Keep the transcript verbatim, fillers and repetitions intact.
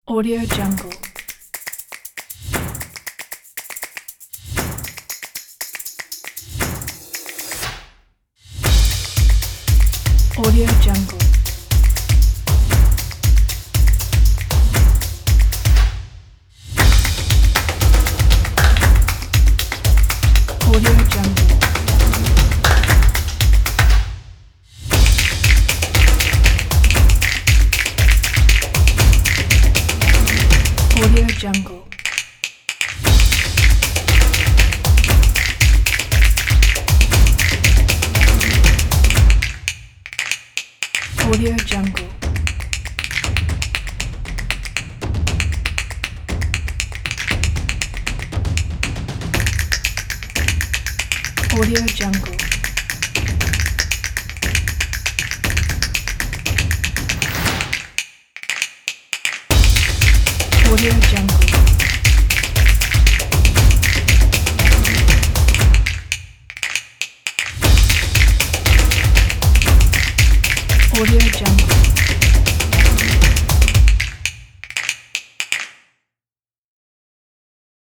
Audio Jungle. Audio Jungle. Audio Jungle. Audio Jungle. Audio Jungle. Audio Jungle. Audio Jungle. Audio Jungle.